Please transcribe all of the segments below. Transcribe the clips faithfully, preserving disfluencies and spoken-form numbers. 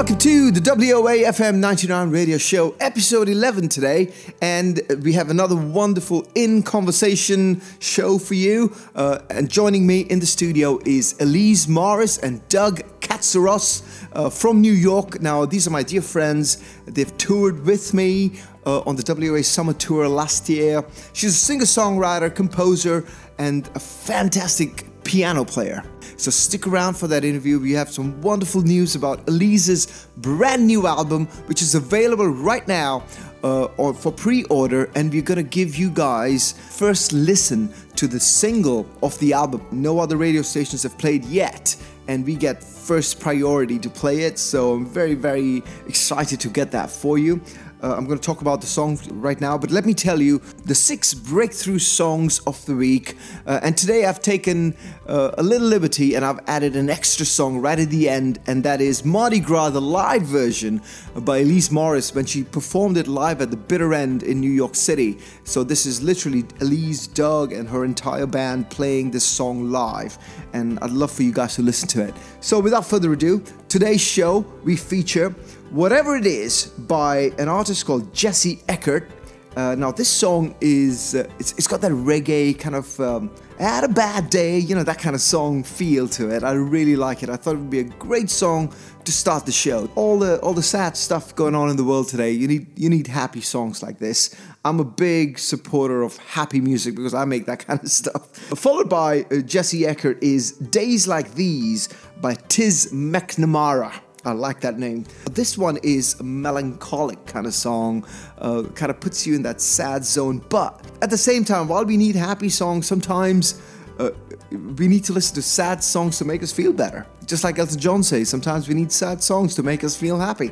Welcome to the W O A F M ninety-nine radio show, episode eleven today, and we have another wonderful In Conversation show for you. Uh, and joining me in the studio is Elise Morris and Doug Katsaros uh, from New York. Now, these are my dear friends. They've toured with me uh, on the W O A Summer Tour last year. She's a singer-songwriter, composer, and a fantastic piano player. So stick around for that interview. We have some wonderful news about Elise's brand new album, which is available right now uh, or for pre-order, and we're going to give you guys first listen to the single of the album. No other radio stations have played yet, and we get first priority to play it, so I'm very, very excited to get that for you. Uh, I'm going to talk about the song right now, but let me tell you the six breakthrough songs of the week. Uh, and today I've taken uh, a little liberty and I've added an extra song right at the end, and that is Mardi Gras, the live version by Elise Morris when she performed it live at the Bitter End in New York City. So this is literally Elise, Doug, and her entire band playing this song live, and I'd love for you guys to listen to it. So without further ado, today's show we feature Whatever It Is by an artist called Jesse Eckert. Uh, now this song is, uh, it's, it's got that reggae kind of, um, I had a bad day, you know, that kind of song feel to it. I really like it. I thought it would be a great song to start the show. All the all the sad stuff going on in the world today, you need you need happy songs like this. I'm a big supporter of happy music because I make that kind of stuff. Followed by uh, Jesse Eckert is Days Like These by Tiz McNamara. I like that name. This one is a melancholic kind of song, uh, kind of puts you in that sad zone. But at the same time, while we need happy songs, sometimes uh, we need to listen to sad songs to make us feel better. Just like Elton John says, sometimes we need sad songs to make us feel happy.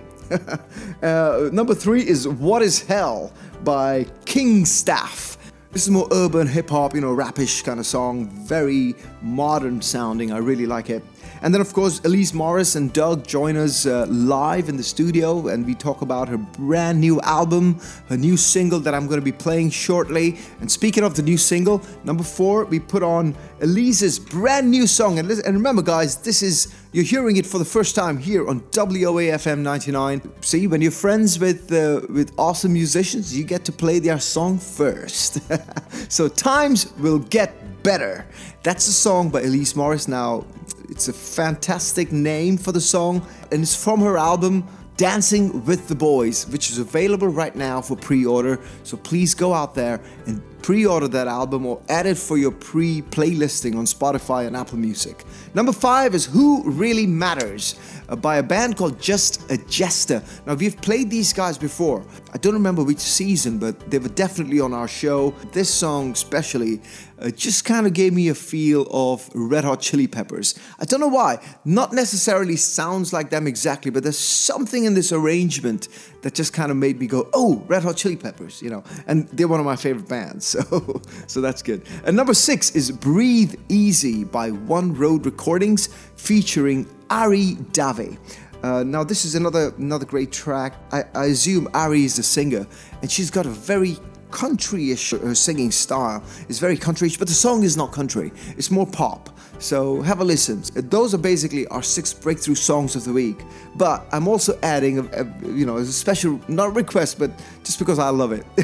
uh, number three is What Is Hell by King Staff. This is more urban hip-hop, you know, rapish kind of song, very modern sounding. I really like it. And then, of course, Elise Morris and Doug join us uh, live in the studio, and we talk about her brand new album, her new single that I'm going to be playing shortly. And speaking of the new single, number four, we put on Elise's brand new song. And, listen, and remember, guys, this is, you're hearing it for the first time here on W O A F M ninety-nine. See, when you're friends with uh, with awesome musicians, you get to play their song first. So times will get better. That's a song by Elise Morris. Now, it's a fantastic name for the song, and it's from her album Dancing with the Boys, which is available right now for pre-order. So please go out there and pre-order that album or add it for your pre-playlisting on Spotify and Apple Music. Number five is Who Really Matters uh, by a band called Just a Jester. Now, we've played these guys before. I don't remember which season, but they were definitely on our show. This song especially uh, just kind of gave me a feel of Red Hot Chili Peppers. I don't know why. Not necessarily sounds like them exactly, but there's something in this arrangement that just kind of made me go, oh, Red Hot Chili Peppers, you know. And they're one of my favorite bands, so, so that's good. And number six is Breathe Easy by One Road Recordings featuring Ari Dave. Uh, now, this is another another great track. I, I assume Ari is the singer, and she's got a very country-ish, her singing style is very country-ish, but the song is not country, it's more pop. So have a listen. Those are basically our six breakthrough songs of the week. But I'm also adding, a, a, you know, a special, not a request, but just because I love it.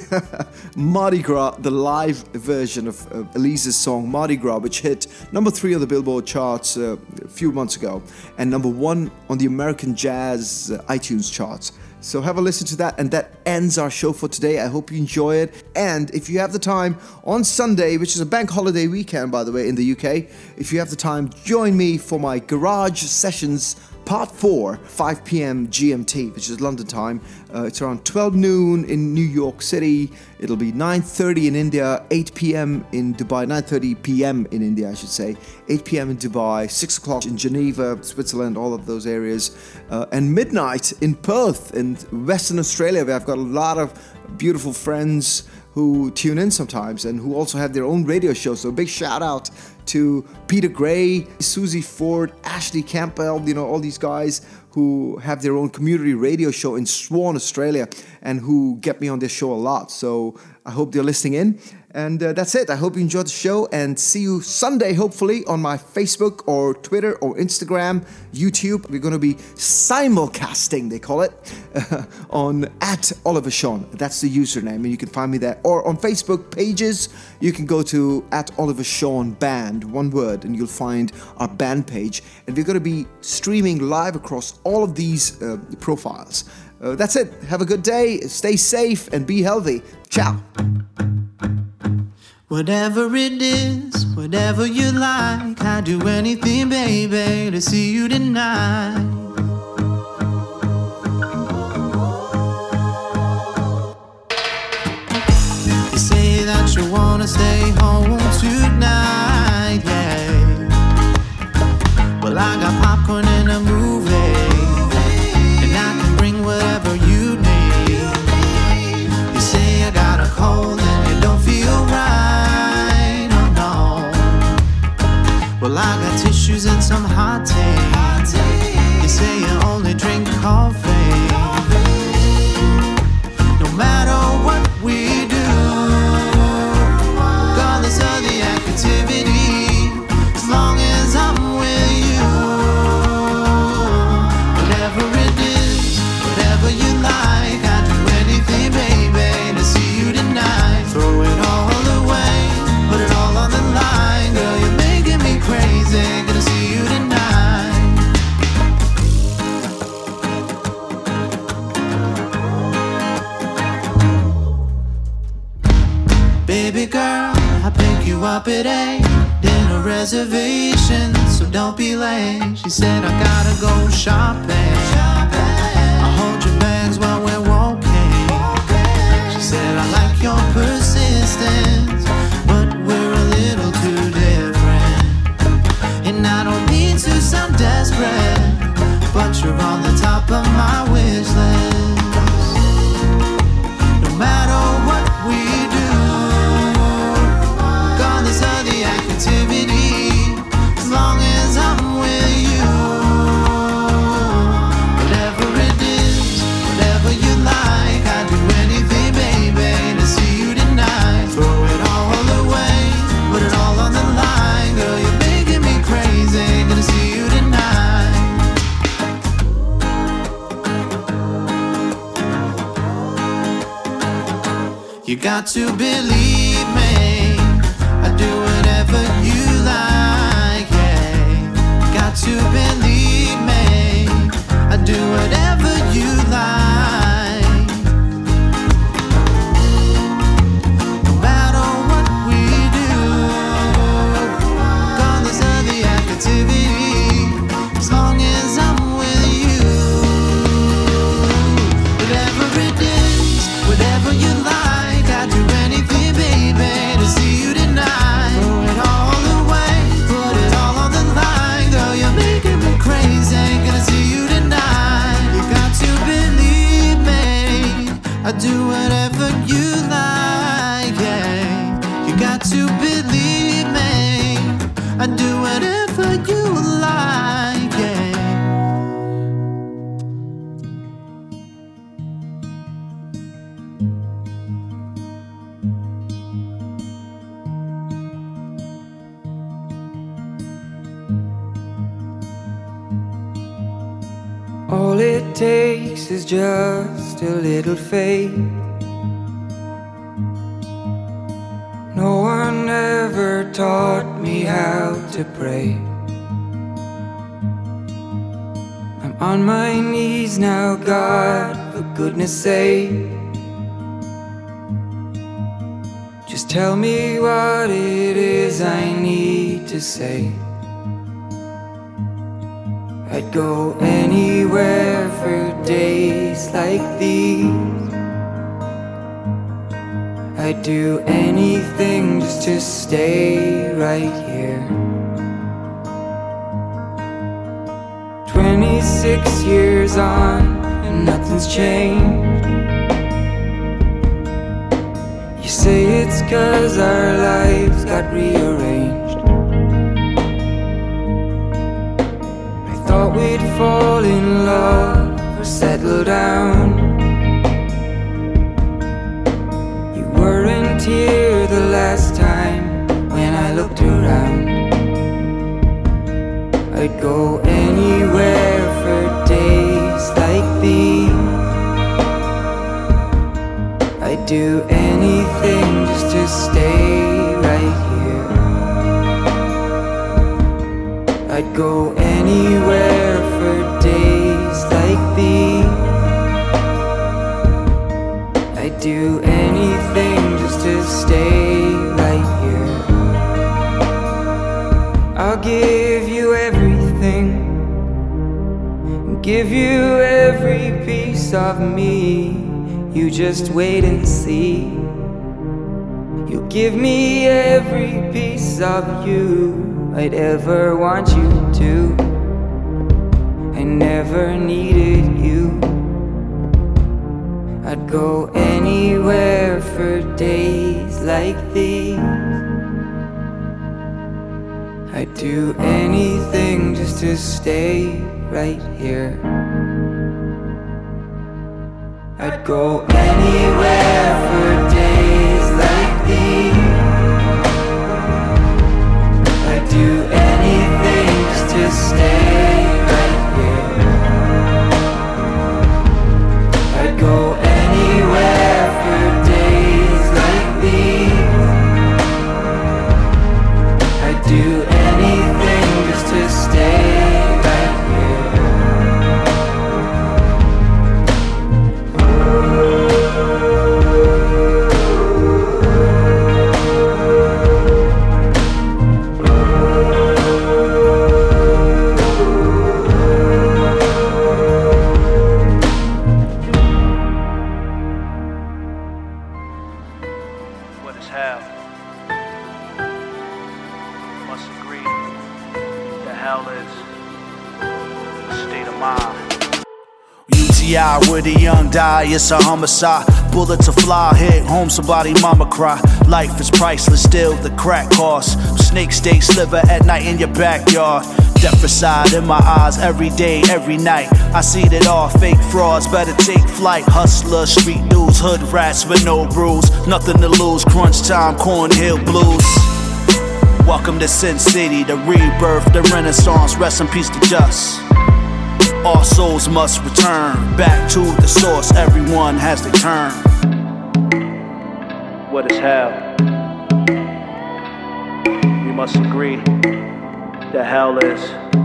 Mardi Gras, the live version of uh, Elise's song Mardi Gras, which hit number three on the Billboard charts uh, a few months ago, and number one on the American Jazz uh, iTunes charts. So have a listen to that, and that ends our show for today. I hope you enjoy it. And if you have the time, on Sunday, which is a bank holiday weekend, by the way, in the U K, if you have the time, join me for my Garage Sessions Part four, five p.m. G M T, which is London time. Uh, it's around twelve noon in New York City. It'll be nine thirty in India, eight p.m. in Dubai, nine thirty p.m. in India, I should say, eight p.m. in Dubai, six o'clock in Geneva, Switzerland, all of those areas, uh, and midnight in Perth in Western Australia, where I've got a lot of beautiful friends who tune in sometimes and who also have their own radio show. So a big shout out to Peter Gray, Susie Ford, Ashley Campbell, you know, all these guys who have their own community radio show in Swan, Australia. and who get me on this show a lot. So I hope they're listening in. And uh, that's it. I hope you enjoyed the show, and see you Sunday, hopefully, on my Facebook or Twitter or Instagram, YouTube. We're going to be simulcasting, they call it, uh, on at Oliver Sean. That's the username, and you can find me there. Or on Facebook pages, you can go to at Oliver Sean Band, one word, and you'll find our band page. And we're going to be streaming live across all of these uh, profiles. Uh, that's it. Have a good day. Stay safe and be healthy. Ciao. Whatever it is, whatever you like, I'd do anything, baby, to see you tonight. You say that you wanna stay home tonight, yeah. Well, I got popcorn and a movie, and I can bring whatever you need. You say I got a cold and you don't feel right. Well, I got tissues and some hot tea. You say you only drink coffee. No matter what we do, regardless of the activity, as long as I'm with you. Whatever it is, whatever you like, I'd do anything, baby, to see you tonight. Throw it all away, put it all on the line, girl, you're making me crazy, gonna see you tonight. Baby girl, I pick you up at eight, dinner reservation, so don't be late. She said I gotta go shopping, I'll hold your bags while we're walking. She said I like your persistence, but we're a little too different. And I don't mean to sound desperate, but you're on the top of my wish list. No matter what we do, regardless of the activity, as long as I'm with you. Whatever it is, whatever you like, I'd do anything, baby, to see you tonight. Throw it all away, put it all on the line, girl, you're making me crazy, gonna see you tonight. You got to believe me, I do whatever you like, yeah. Got to believe me, I do whatever you like. No matter what we do, regardless of the activity, as long as I'm with you. Whatever it is, whatever you like, I'd do anything, baby, to see you tonight. Throw it all away, put it all on the line, girl, you're making me crazy, gonna see you tonight. You got to believe me, I do whatever you like, yeah. You got to believe me, I do whatever you like, yeah. All it takes is just a little faith. No one ever taught me how to pray. I'm on my knees now, God, for goodness sake. Just tell me what it is I need to say. I'd go anywhere for days like these. I'd do anything just to stay right here. Twenty-six years on and nothing's changed. You say it's 'cause our lives got rearranged. I thought we'd fall in love or settle down. weren't here the last time when I looked around. I'd go anywhere for days like these. I'd do anything just to stay right here. I'd go anywhere for days like these. I'd do anything just to stay right here. I'll give you everything, give you every piece of me. You just wait and see. You'll give me every piece of you I'd ever want you to. I never needed you. I'd go anywhere for days like these. I'd do anything just to stay right here. I'd go anywhere for days like these. I'd do anything just to stay right here. I'd go anywhere for days like these. I'd do anything just to stay right here. Where the young die, it's a homicide. Bullet to fly, hit home, somebody mama cry. Life is priceless, still the crack cost. Snake stay sliver at night in your backyard. Death reside in my eyes every day, every night. I see it all, fake frauds, better take flight. Hustlers, street dudes, hood rats with no rules. Nothing to lose, crunch time, Cornhill blues. Welcome to Sin City, the rebirth, the renaissance. Rest in peace to Just. All souls must return back to the source. Everyone has their turn. What is hell? We must agree that hell is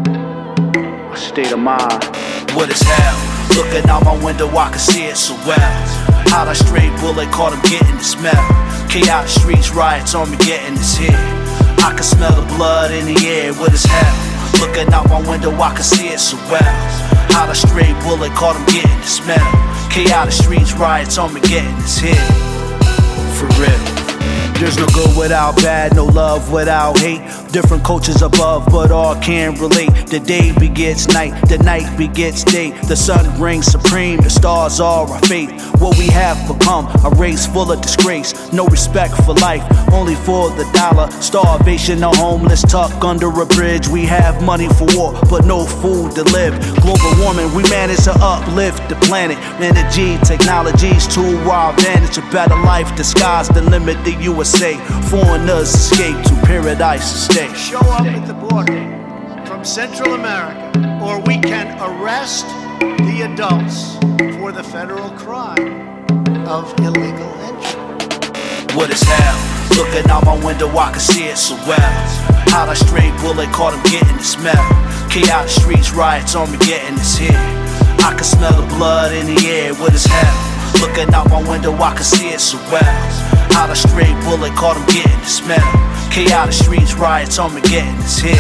a state of mind. What is hell? Looking out my window, I can see it so well. How that stray bullet caught him getting the smell. Chaotic streets, riots on me getting this hit. I can smell the blood in the air. What is hell? Looking out my window, I can see it so well. How the stray bullet caught him getting the smell. Chaotic streets, riots on me getting this hit. For real. There's no good without bad, no love without hate. Different cultures above, but all can relate. The day begets night, the night begets day. The sun reigns supreme, the stars are our fate. What we have become, a race full of disgrace. No respect for life, only for the dollar. Starvation, the homeless tucked under a bridge. We have money for war, but no food to live. Global warming, we manage to uplift the planet. Energy, technologies to our advantage. A better life, the sky's the limit, the U S A. Foreigners escape to paradise to stay. Show up at the border from Central America, or we can arrest the adults for the federal crime of illegal entry. What is hell? Looking out my window, I can see it so well. How that stray bullet caught him getting the smell. Chaotic streets, riots on me getting this hit. I can smell the blood in the air. What is hell? Looking out my window, I can see it so well. How the stray bullet caught him getting the smell. Chaotic streets, riots on me getting this hit.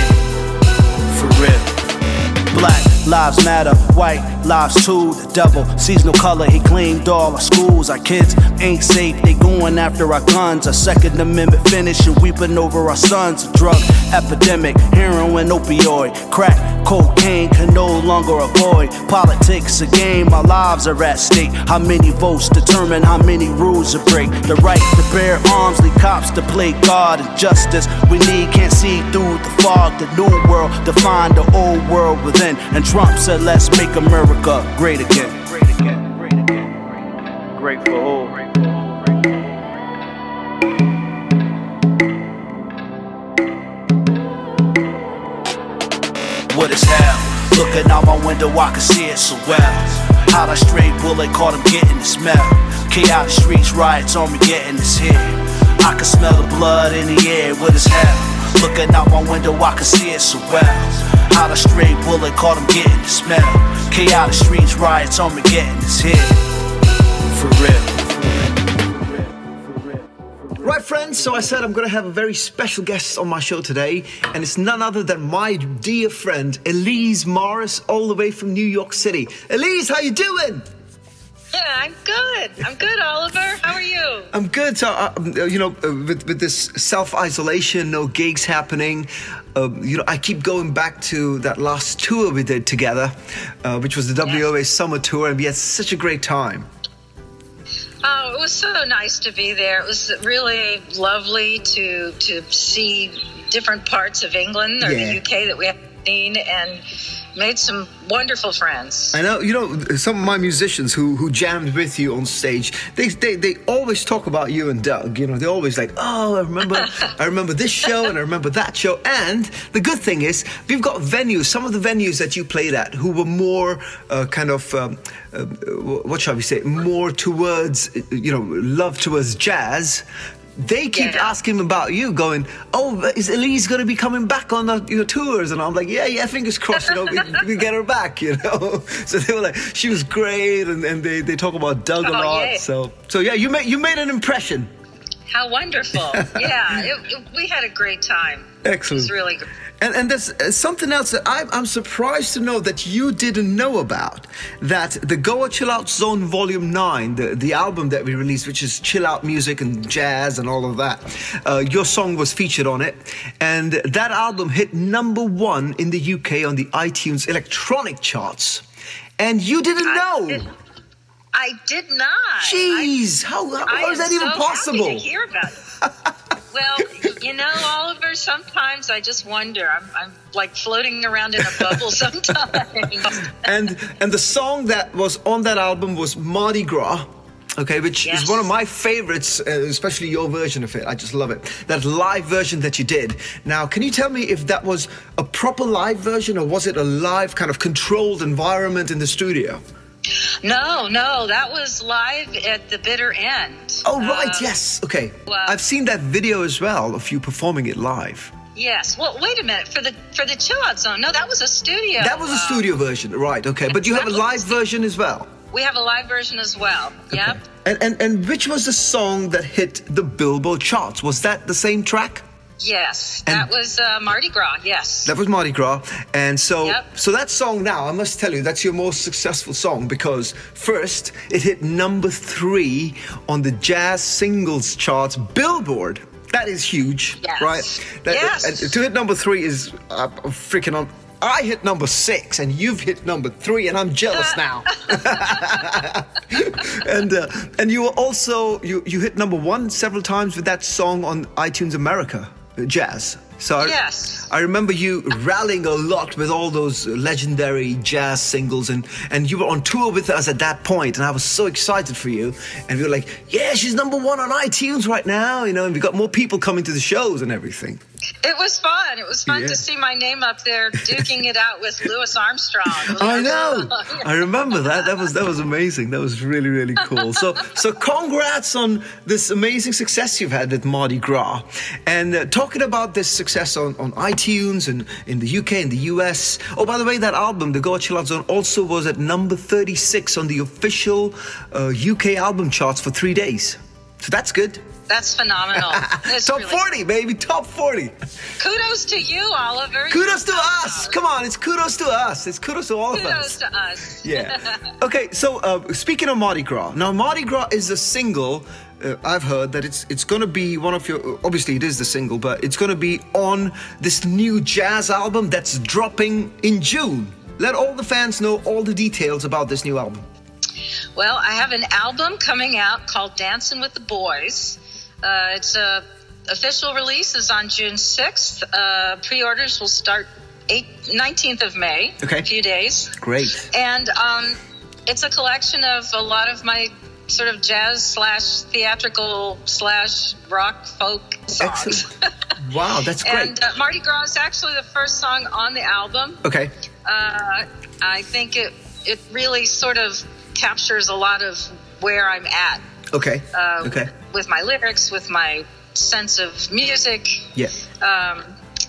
For real. Black lives matter, white lives too. The devil sees no color, he claimed all our schools. Our kids ain't safe, they going after our guns. Our Second Amendment finish and weeping over our sons. A drug epidemic, heroin, opioid, crack, cocaine can no longer avoid. Politics a game, our lives are at stake. How many votes determine how many rules to break. The right to bear arms lead cops to play God and justice. We need can't see through the fog. The new world define the old world within. And Trump said, let's make America great again. Great again, great again, great again. Great for who? Looking out my window, I can see it so well. How that stray bullet caught him getting the smell. Chaotic streets, riots on me getting this hit. I can smell the blood in the air, what is hell? Looking out my window, I can see it so well. How the stray bullet caught him getting the smell. Chaotic streets, riots on me getting this hit. For real. Right, friends, so I said I'm going to have a very special guest on my show today, and it's none other than my dear friend, Elise Morris, all the way from New York City. Elise, how you doing? Yeah, I'm good. I'm good, Oliver. How are you? I'm good. So, uh, you know, uh, with, with this self-isolation, no gigs happening, uh, you know, I keep going back to that last tour we did together, uh, which was the W O A Summer Tour, and we had such a great time. Oh, it was so nice to be there. It was really lovely to to see different parts of England or Yeah. the U K that we haven't seen, and made some wonderful friends. I know, you know, some of my musicians who, who jammed with you on stage, they, they they always talk about you and Doug. You know, they're always like, oh, I remember I remember this show and I remember that show. And the good thing is, we've got venues, some of the venues that you played at who were more uh, kind of, um, uh, what shall we say, more towards, you know, love towards jazz. They keep Yeah. asking about you, going, oh, is Elise going to be coming back on the, your tours? And I'm like, yeah, yeah, fingers crossed, you know, we, we get her back, you know. So they were like, she was great, and, and they, they talk about Doug a Oh, lot. yay. So so yeah, you made you made an impression. How wonderful. Yeah, it, it, we had a great time. It Excellent. was really good. And and there's uh, something else that I, I'm surprised to know that you didn't know about. That the Goa Chill Out Zone Volume nine, the, the album that we released, which is chill out music and jazz and all of that, uh, your song was featured on it. And that album hit number one in the U K on the iTunes electronic charts. And you didn't I know. did- I did not. Jeez, how, how, I how is am that even so possible? Happy to hear about it. Well, you know, Oliver, sometimes I just wonder. I'm, I'm like floating around in a bubble sometimes. and and the song that was on that album was Mardi Gras, okay, which Yes. is one of my favorites, uh, especially your version of it. I just love it. That live version that you did. Now, can you tell me if that was a proper live version, or was it a live kind of controlled environment in the studio? No, no, that was live at the bitter end. Oh, right, Uh, yes. Okay. well- I've seen that video as well of you performing it live. Yes. Well, wait a minute. For the for the Chill Out Zone, no, that was a studio. That was a uh, studio version, right, okay. But you have a that was a live version as well. We have a live version as well. Yep. And, and, and which was the song that hit the Billboard charts? Was that the same track? Yes. And- that was uh, Mardi Gras. Yes. That was Mardi Gras. And so Yep. so that song now, I must tell you, that's your most successful song, because first, it hit number three on the jazz singles charts, Billboard. That is huge, Yes. right? That, Yes. and to hit number three is uh, freaking on. I hit number six, and you've hit number three, and I'm jealous now. and uh, and you were also you you hit number one several times with that song on iTunes America, uh, Jazz. So I, Yes. I remember you rallying a lot with all those legendary jazz singles, and, and you were on tour with us at that point, and I was so excited for you. And we were like, yeah, she's number one on iTunes right now, you know, and we got more people coming to the shows and everything. It was fun. It was fun Yeah. to see my name up there, duking it out with Louis Armstrong. I know. I remember that. That was that was amazing. That was really, really cool. So so congrats on this amazing success you've had with Mardi Gras. And uh, talking about this success on, on iTunes and in the U K and the U S. Oh, by the way, that album, The Goa Chill Out Zone, also was at number thirty-six on the official uh, U K album charts for three days. So that's good. That's phenomenal. It's Top really- forty, baby. Top forty. Kudos to you, Oliver. Kudos to You're us. so- Come on, it's kudos to us. It's kudos to all of us. Kudos to us. Yeah. Okay, so uh, speaking of Mardi Gras, now Mardi Gras is a single. Uh, I've heard that it's it's going to be one of your. Obviously, it is the single, but it's going to be on this new jazz album that's dropping in June. Let all the fans know all the details about this new album. Well, I have an album coming out called Dancing with the Boys. Uh, it's a official release is on June sixth. Uh, pre-orders will start eight, nineteenth of May. Okay. A few days. Great. And um, it's a collection of a lot of my sort of jazz slash theatrical slash rock folk songs. Excellent. Wow, that's great. And uh, Mardi Gras is actually the first song on the album. Okay. Uh, I think it it really sort of captures a lot of where I'm at. Okay. Uh, okay. With my lyrics, with my sense of music. Yeah. Um,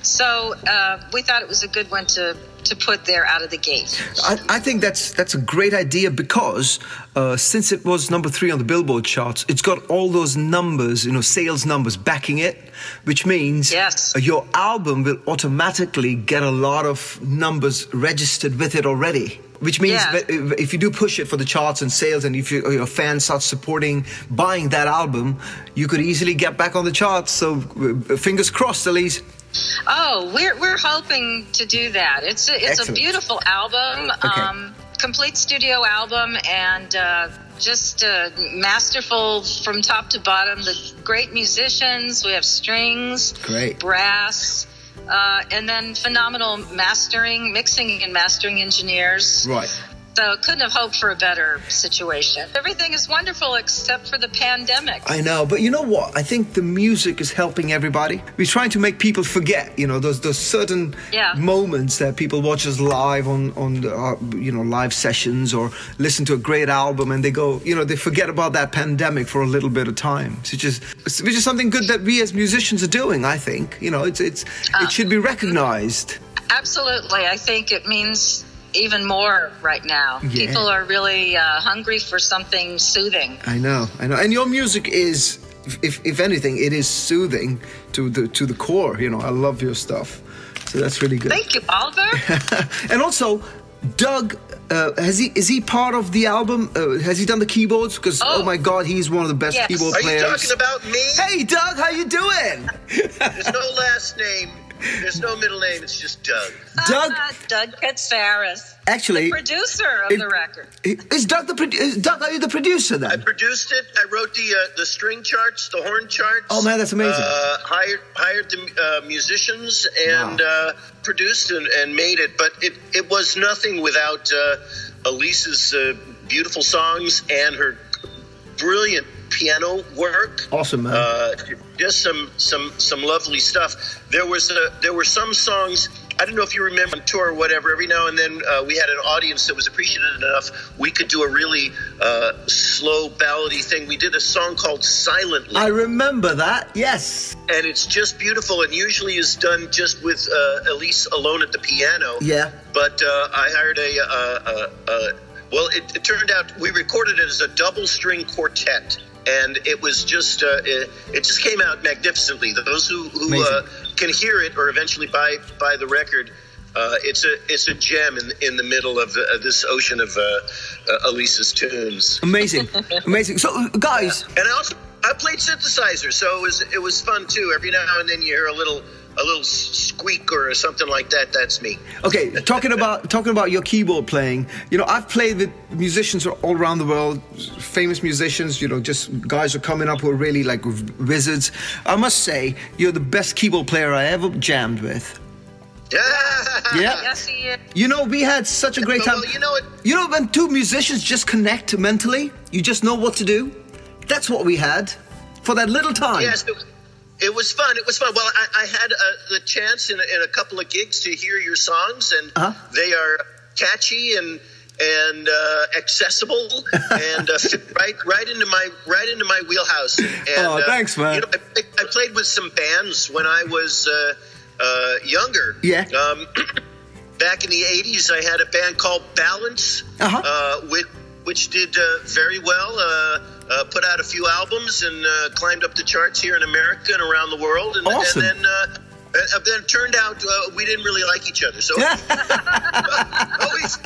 so uh, we thought it was a good one to, to put there out of the gate. I, I think that's that's a great idea because uh, since it was number three on the Billboard charts, it's got all those numbers, you know, sales numbers backing it, which means yes. your album will automatically get a lot of numbers registered with it already. Which means yeah. that if you do push it for the charts and sales, and if you, your fans start supporting, buying that album, you could easily get back on the charts. So uh, fingers crossed, Elise. Oh, we're we're hoping to do that. It's a, it's Excellent. a beautiful album, Okay. um, complete studio album, and uh, just uh, masterful from top to bottom. The great musicians. We have strings, Great. brass. Uh, and then phenomenal mastering, mixing and mastering engineers. Right. So couldn't have hoped for a better situation. Everything is wonderful except for the pandemic. I know, but you know what? I think the music is helping everybody. We're trying to make people forget, you know, those those certain Yeah. moments that people watch us live on on the, uh, you know, live sessions or listen to a great album, and they go, you know, they forget about that pandemic for a little bit of time. So just, which is something good that we as musicians are doing. I think, you know, it's it's Uh, it should be recognized. Absolutely. I think it means even more right now. Yeah. People are really uh, hungry for something soothing. I know, I know, and your music is, if if anything, it is soothing to the to the core. You know, I love your stuff, so that's really good. Thank you, Oliver. And also, Doug, uh, has he is he part of the album? Uh, has he done the keyboards? Because oh. Oh. my God, he's one of the best Yes. keyboard Are you players. talking about me? Hey, Doug, how you doing? There's no last name. There's no middle name. It's just Doug. Doug, Doug Katsaris, actually, producer of it- the record. is Doug the produ- is Doug? Are you the producer I then? produced it. I wrote the uh, the string charts, the horn charts. Oh, man, that's amazing. Uh, hired hired the uh, musicians and Wow. uh, produced and, and made it. But it, it was nothing without uh, Elise's uh, beautiful songs and her brilliant piano work. Awesome, man. Uh, just some some some lovely stuff. There was a, there were some songs. I don't know if you remember on tour or whatever. Every now and then uh, we had an audience that was appreciative enough. We could do a really uh, slow ballady thing. We did a song called "Silently," I remember that. Yes. and it's just beautiful. And usually is done just with uh, Elise alone at the piano. Yeah. But uh, I hired a. Uh, uh, uh, well, it, it turned out we recorded it as a double string quartet. And it was just, uh, it, it just came out magnificently. Those who, who uh, can hear it or eventually buy buy the record, uh, it's a it's a gem in in the middle of uh, this ocean of uh, uh, Elise's tunes. Amazing, amazing. So, guys, And I also I played synthesizer, so it was it was fun too. Every now and then you hear a little a little squeak or something like that. That's me. okay, talking about talking about your keyboard playing, you know, I've played with musicians all around the world, famous musicians, you know, just guys who are coming up who are really like wizards. I must say, you're the best keyboard player I ever jammed with. Yeah. Yeah. Yes, he is. You know, we had such a great time. Well, you know what? You know, when two musicians just connect mentally, you just know what to do. That's what we had for that little time. Yes, it, it was fun. It was fun. Well, I, I had uh, the chance in a, in a couple of gigs to hear your songs, and Uh-huh. they are catchy and and uh, accessible, and uh, fit right right into my right into my wheelhouse. And, and, Oh, uh, thanks, man. You know, I, I played with some bands when I was uh, uh, younger. Yeah. Um, back in the eighties, I had a band called Balance, Uh-huh. uh, which which did uh, very well. Uh, uh, put out a few albums and uh, climbed up the charts here in America and around the world. And, Awesome. and then, uh, and then it turned out uh, we didn't really like each other. So always.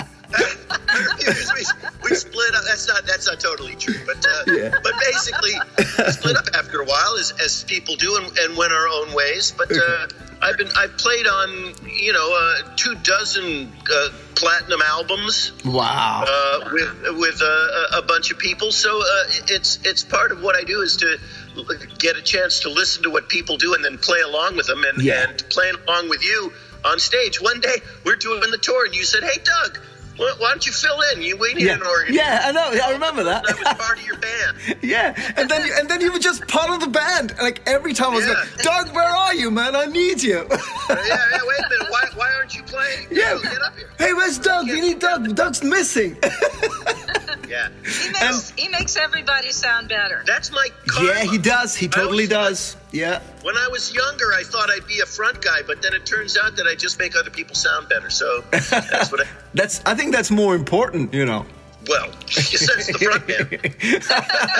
we, we split up. That's not that's not totally true, but uh, Yeah. but basically we split up after a while, as, as people do, and, and went our own ways. But uh, I've been I've played on you know uh, two dozen uh, platinum albums Wow. uh, with with uh, a bunch of people. So uh, it's it's part of what I do is to get a chance to listen to what people do and then play along with them and, Yeah. and playing along with you on stage. One day we're doing the tour and you said, "Hey, Doug, why why don't you fill in? You we need yeah. an organ." yeah, I know. I remember that. I was part of your band. Yeah, and then and then you were just part of the band. Like every time I was Yeah. like, Doug, where are you, man? I need you. Uh, yeah, yeah, wait a minute. Why, why aren't aren't you playing? Yeah. No, get up here. Hey, where's Doug? We need Doug. Doug's missing. Yeah. He makes, he makes everybody sound better. That's my karma. Yeah, he does. He totally I always- does. Yeah. When I was younger, I thought I'd be a front guy, but then it turns out that I just make other people sound better. So that's what I... That's. I think that's more important, you know. Well, you said it's the front man.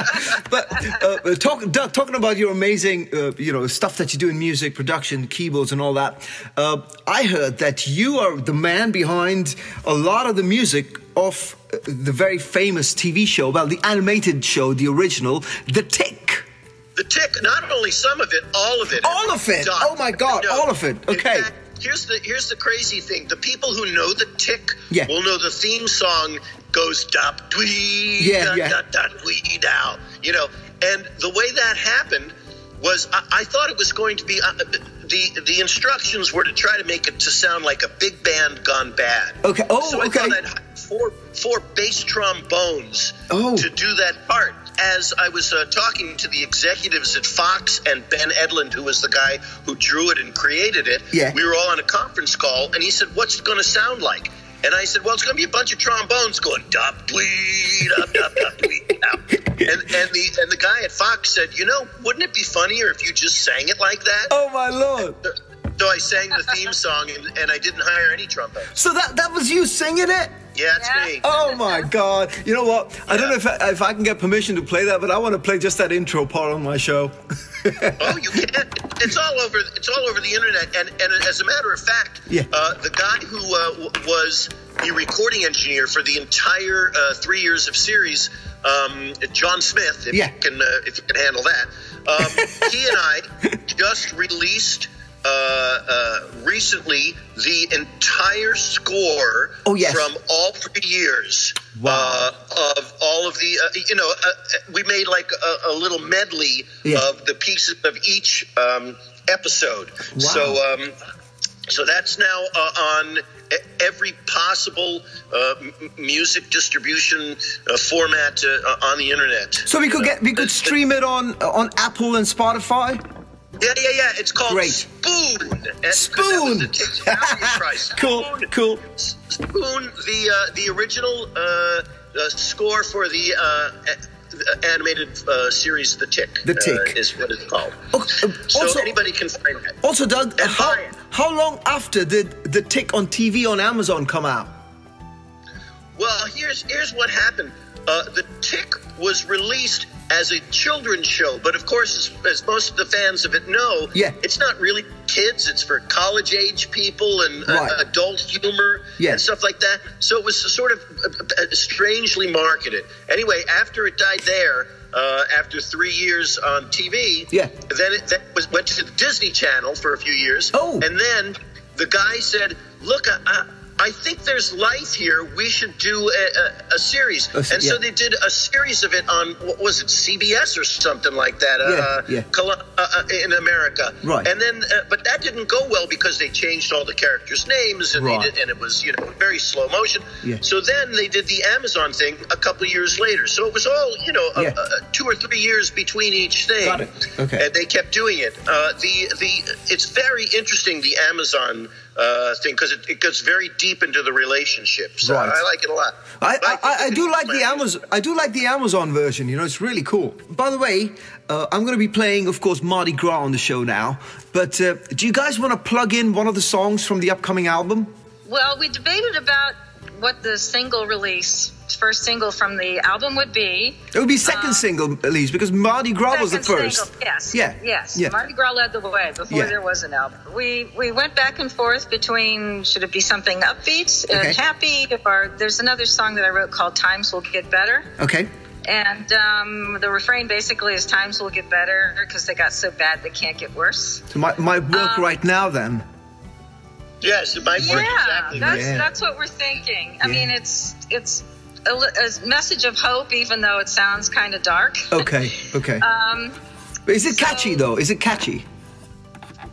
But uh, talk, Doug, talking about your amazing, uh, you know, stuff that you do in music production, keyboards, and all that. Uh, I heard that you are the man behind a lot of the music of uh, the very famous T V show, well, the animated show, the original, The Tick. The Tick, not only some of it, all of it. All of it? Done. Oh my God, all of it. In Okay. fact, here's the here's the crazy thing. The people who know The Tick Yeah. will know the theme song goes dop dwee Yeah, da, yeah. da, da, dwee dow. You know, and the way that happened was I, I thought it was going to be uh, the the instructions were to try to make it to sound like a big band gone bad. Okay. Oh, so I okay. thought I'd hire four four bass trombones Oh. to do that part. As I was uh, talking to the executives at Fox and Ben Edlund, who was the guy who drew it and created it, Yeah. we were all on a conference call, and he said, "What's it going to sound like?" And I said, "Well, it's going to be a bunch of trombones going dop dwee dop dop dop dwee dop." And and the and the guy at Fox said, "You know, wouldn't it be funnier if you just sang it like that?" Oh my Lord. So I sang the theme song, and, and I didn't hire any trombones. So that that was you singing it? Yeah, it's Yeah. me. Oh my God! You know what? I don't Yeah. know if I, if I can get permission to play that, but I want to play just that intro part on my show. Oh, you can. It's all over. It's all over the internet. And and as a matter of fact, Yeah. uh, the guy who uh, w- was the recording engineer for the entire uh, three years of series, um, John Smith, if Yeah. you can uh, if you can handle that, um, he and I just released. Uh, uh, recently, the entire score Oh, yes. from all three years Wow. uh, of all of the, uh, you know, uh, we made like a, a little medley Yeah. of the pieces of each um, episode. Wow. So, um, so that's now uh, on e- every possible uh, m- music distribution uh, format uh, on the internet. So we could get we could Uh, stream it on on Apple and Spotify. Yeah, yeah, yeah. It's called Great. Spoon. And- 'cause that Spoon. was the Tick's value price. Cool, Spoon. cool. Spoon, the uh, the original uh, uh, score for the uh, a- animated uh, series, The Tick. The Tick. uh, is what it's called. Oh, uh, So also, anybody can find that. also, Doug, And how buy it. how long after did The Tick on T V on Amazon come out? Well, here's here's what happened. Uh, the Tick was released as a children's show, but of course, as, as most of the fans of it know, Yeah. it's not really kids. It's for college-age people and uh, Right. adult humor Yeah. and stuff like that. So it was sort of uh, uh, strangely marketed. Anyway, after it died there, uh, after three years on T V, Yeah. then it then was, went to the Disney Channel for a few years. Oh. And then the guy said, look, I, I, I think there's life here. We should do a, a, a series. A se- and so yeah. they did a series of it on, what was it, C B S or something like that uh, Yeah, yeah. Col- uh, uh, in America. Right. And then, uh, but that didn't go well because they changed all the characters' names and, Right. they did, and it was, you know, very slow motion. Yeah. So then they did the Amazon thing a couple years later. So it was all, you know, a, Yeah. a, two or three years between each thing. Got it. Okay. And they kept doing it. Uh, the the it's very interesting, the Amazon uh, thing, because it, it goes very deep into the relationship. So Right. I like it a lot. I, But I, I, I think do it's like the my- Amazon. I do like the Amazon version. You know, it's really cool. By the way, uh, I'm going to be playing, of course, Mardi Gras on the show now. But uh, do you guys want to plug in one of the songs from the upcoming album? Well, we debated about what the single release, first single from the album would be. It would be second single, at least, because Mardi Gras was the Second first. single, yes. Yeah. Yes. Yeah. Mardi Gras led the way before Yeah. there was an album. We we went back and forth between should it be something upbeat Okay. and happy, or there's another song that I wrote called Times Will Get Better. Okay. And um, the refrain basically is times will get better because they got so bad they can't get worse. So my, my work Um, right now, then. Yes, it might work Yeah, exactly. that's Yeah. that's what we're thinking. I Yeah. mean, it's it's a, li- a message of hope, even though it sounds kind of dark. Okay. Okay. Um, But is it so- catchy, though? Is it catchy?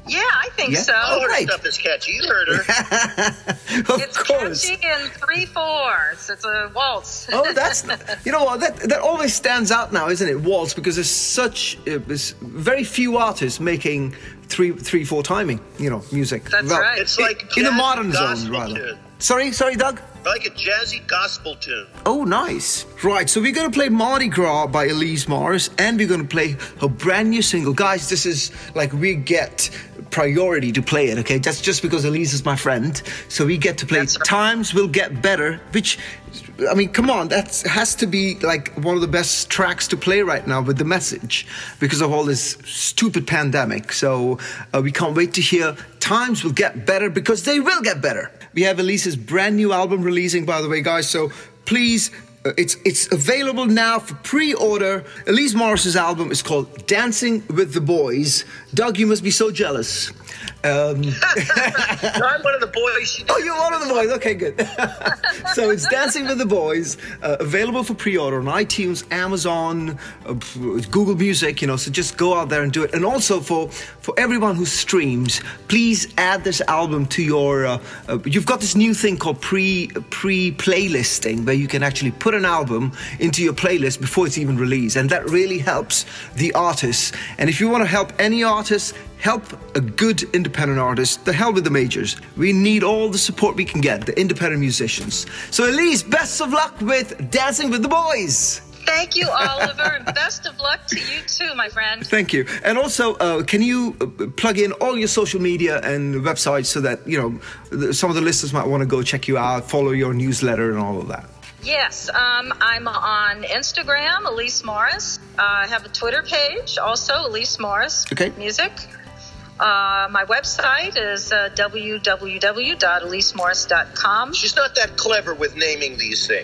Yeah, I think Yeah? so. All her Right. stuff is catchy. You heard her. Of It's course. catchy in three fours. It's a waltz. Oh, that's you know what that that always stands out now, isn't it? Waltz, because there's such uh, there's very few artists making three three four timing, you know, music. That's right. It's like in the jazzy modern zone, gospel rather. tune. Sorry, sorry, Doug. Like a jazzy gospel tune. Oh, nice. Right, so we're going to play Mardi Gras by Elise Morris, and we're going to play her brand new single. Guys, this is like we get priority to play it, okay? That's just because Elise is my friend. So we get to play That's right. Times Will Get Better, which, I mean, come on, that has to be like one of the best tracks to play right now with the message because of all this stupid pandemic. So uh, we can't wait to hear Times Will Get Better, because they will get better. We have Elise's brand new album releasing, by the way, guys. So please, uh, it's it's available now for pre-order. Elise Morris's album is called Dancing with the Boys. Doug, you must be so jealous. Um, No, I'm one of the boys. She did. oh, you're one of the boys. Okay, good. So it's Dancing with the Boys, uh, available for pre-order on iTunes, Amazon, uh, Google Music. You know, so just go out there and do it. And also for for everyone who streams, please add this album to your. Uh, uh, you've got this new thing called pre pre playlisting, where you can actually put an album into your playlist before it's even released, and that really helps the artists. And if you want to help any artist, help a good independent artist, the hell with the majors. We need all the support we can get, the independent musicians. So Elise, best of luck with Dancing with the Boys. Thank you, Oliver, and best of luck to you too, my friend. Thank you. And also, uh, can you uh, plug in all your social media and websites so that, you know, the, some of the listeners might want to go check you out, follow your newsletter and all of that? Yes, um, I'm on Instagram, Elise Morris. Uh, I have a Twitter page, also Elise Morris Okay. Music. Uh, my website is uh, w w w dot elise morris dot com. She's not that clever with naming these things.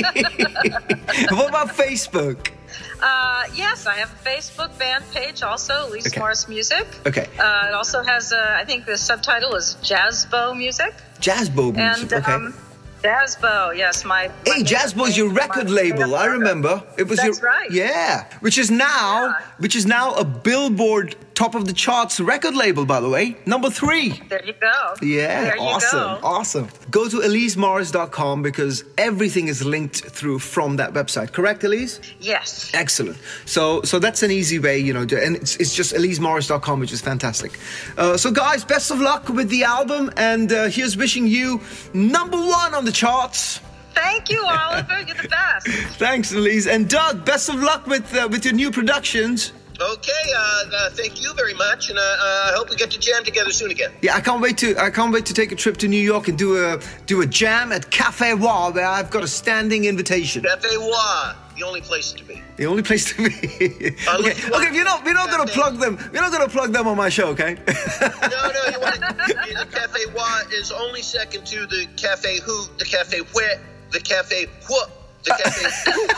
What about Facebook? Uh, yes, I have a Facebook fan page also, Elise Okay. Morris Music. Okay. Uh, it also has, uh, I think the subtitle is Jazzbo Music. Jazzbo Music, And okay. um, Jazzbo, yes, my. my Hey, Jazzbo's your record label. I remember it was That's your right. yeah, which is now Yeah. which is now a Billboard top of the charts record label, by the way, number three. There you go. Yeah, There you awesome, go. awesome. Go to elise morris dot com because everything is linked through from that website. Correct, Elise? Yes. Excellent. So, so that's an easy way, you know, to, and it's, it's just elise morris dot com, which is fantastic. Uh, so, guys, best of luck with the album, and uh, here's wishing you number one on the charts. Thank you, Oliver. You're the best. Thanks, Elise. And Doug, best of luck with uh, with your new productions. Okay, uh, uh, thank you very much, and uh, uh, I hope we get to jam together soon again. Yeah, I can't wait to I can't wait to take a trip to New York and do a do a jam at Cafe Wa, where I've got a standing invitation. Cafe Wa, the only place to be. The only place to be. okay, Unless you want okay. We're not we're not gonna Cafe- plug them. We're not gonna plug them on my show, okay? No, no, you want it. The Cafe Wa is only second to the Cafe Who, the Cafe Where, the Cafe What, the Cafe Who.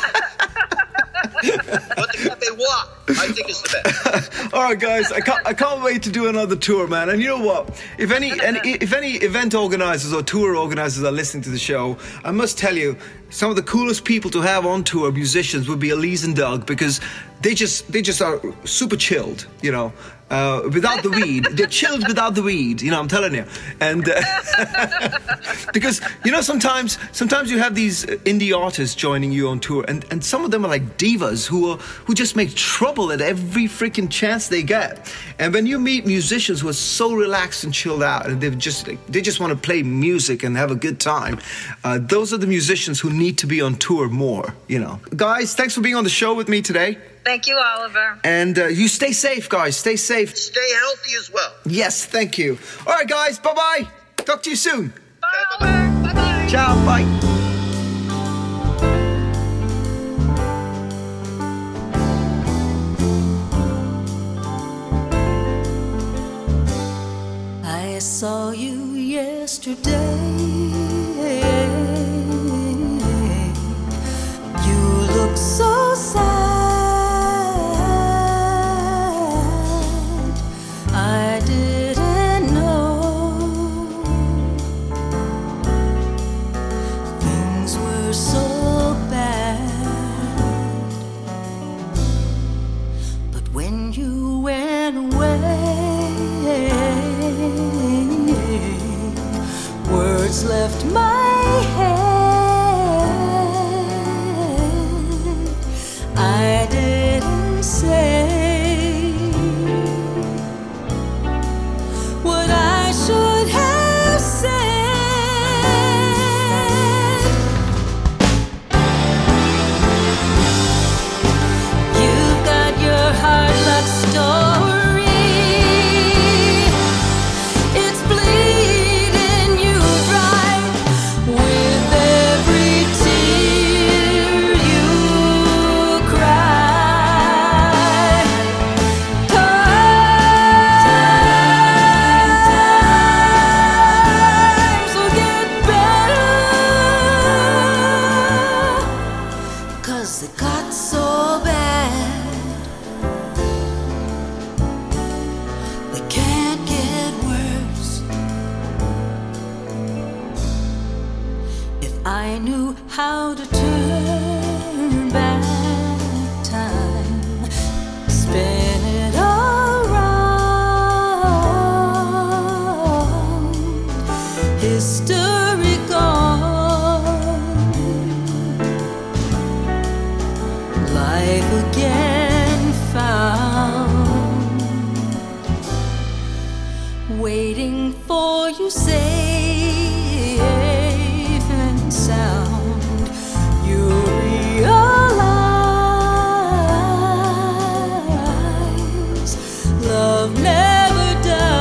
But the Cafe Wa, I think is the best. All right, guys. I can't I can't wait to do another tour, man. And you know what? If any, any if any event organizers or tour organizers are listening to the show, I must tell you, some of the coolest people to have on tour, musicians, would be Elise and Doug, because they just they just are super chilled, you know. Uh, without the weed, they're chilled without the weed. You know, I'm telling you, and uh, because you know sometimes sometimes you have these indie artists joining you on tour, and, and some of them are like divas who are who just make trouble at every freaking chance they get. And when you meet musicians who are so relaxed and chilled out, and they just they just want to play music and have a good time, uh, those are the musicians who need to be on tour more. You know, guys, thanks for being on the show with me today. Thank you, Oliver. And uh, you stay safe, guys. Stay safe. Stay healthy as well. Yes, thank you. All right, guys. Bye-bye. Talk to you soon. Bye, Oliver. Bye-bye. Ciao. Bye. I saw you yesterday. You look so sad. I didn't know things were so bad. But when you went away, words left my head. I didn't say what I should have said. You've got your hard luck story. It's bleeding you dry with every tear you cry. Times will get better, 'cause it got so bad they can't get worse. If I knew how to turn back time, spin it around, history gone, life again found, waiting for you safe and sound. You realize love never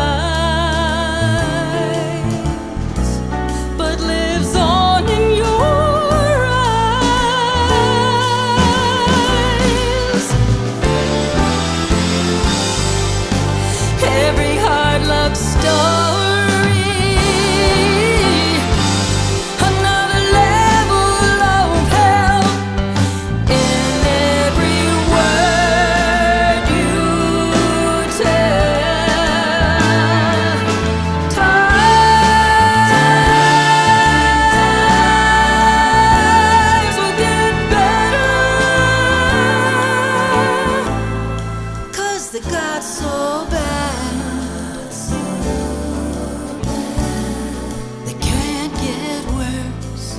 dies, but lives on in your eyes. Every hard luck story, another level of hell in every word you tell. Times will get better, 'cause they got so bad they can't get worse.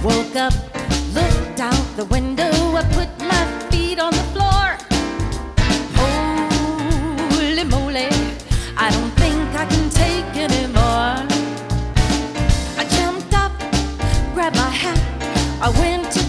woke up, looked out the window, I put my feet on the floor. Holy moly, I don't think I can take anymore. I jumped up, grabbed my hat, I went to